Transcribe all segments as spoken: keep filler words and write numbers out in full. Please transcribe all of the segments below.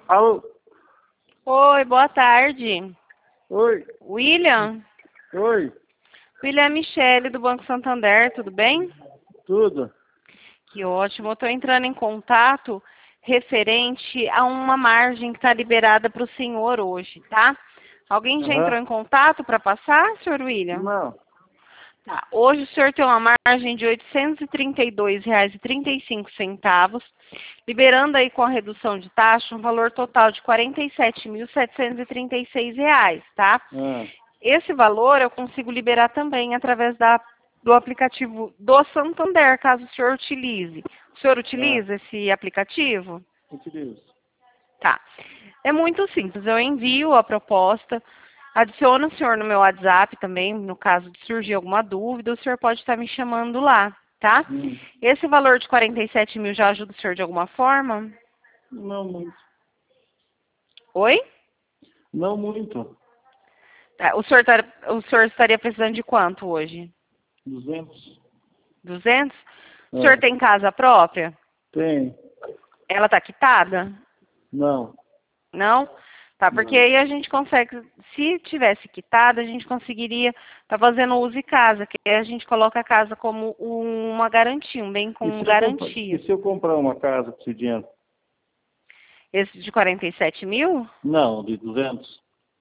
Alô? Oi, boa tarde. Oi? William? Oi? William Michele, do Banco Santander, tudo bem? Tudo? Que ótimo. Eu estou entrando em contato referente a uma margem que está liberada para o senhor hoje, tá? Alguém já entrou Aham. em contato para passar, senhor William? Não. Tá. Hoje o senhor tem uma margem de oitocentos e trinta e dois reais e trinta e cinco centavos, liberando aí com a redução de taxa um valor total de quarenta e sete mil setecentos e trinta e seis reais, tá? Ah. Esse valor eu consigo liberar também através da, do aplicativo do Santander, caso o senhor utilize. O senhor Ah. utiliza esse aplicativo? Utilizo. Tá. É muito simples. Eu envio a proposta, adiciono o senhor no meu WhatsApp também, no caso de surgir alguma dúvida, o senhor pode estar me chamando lá, tá? Hum. Esse valor de quarenta e sete mil já ajuda o senhor de alguma forma? Não muito. Oi? Não muito. Tá. O senhor, tá, o senhor estaria precisando de quanto hoje? Duzentos. duzentos? O senhor É. tem casa própria? Tem. Ela está quitada? Não. Não? Tá, porque Não. aí a gente consegue, se tivesse quitada, a gente conseguiria estar tá fazendo uso e casa, que aí a gente coloca a casa como uma garantia, um bem E com se eu comprar, garantia. e se eu comprar uma casa com esse dinheiro? Esse de quarenta e sete mil? Não, de duzentos.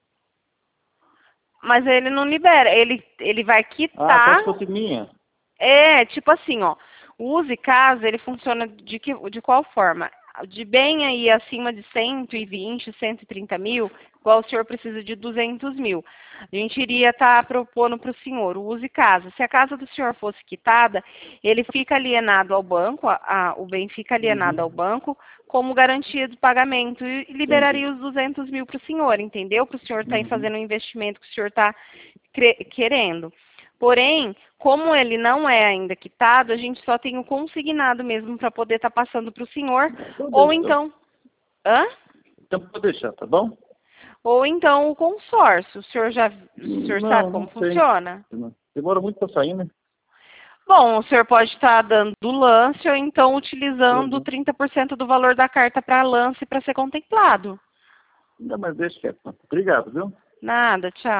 Mas ele não libera, ele, ele vai Ah, só quitar. se fosse minha. É, tipo assim, ó, o uso e casa, ele funciona de, que, de qual forma? De bem aí acima de cento e vinte, cento e trinta mil, igual o senhor precisa de duzentos mil. A gente iria estar propondo para o senhor o uso e casa. Se a casa do senhor fosse quitada, ele fica alienado ao banco, a, a, o bem fica alienado ao Uhum. banco como garantia de pagamento e Entendi. liberaria os duzentos mil para o senhor, entendeu? Para o senhor estar Uhum. fazendo um investimento que o senhor está querendo. Porém, como ele não é ainda quitado, a gente só tem o consignado mesmo para poder estar passando para o senhor. Então Ou deixa, então. então, hã? Então pode deixar, tá bom? Ou então o consórcio. O senhor já, o senhor Não, sabe como não sei. funciona? Demora muito para sair, né? Bom, o senhor pode estar dando lance ou então utilizando Uhum. trinta por cento do valor da carta para lance para ser contemplado. Não, mas deixa quieto. Obrigado, viu? Nada, tchau.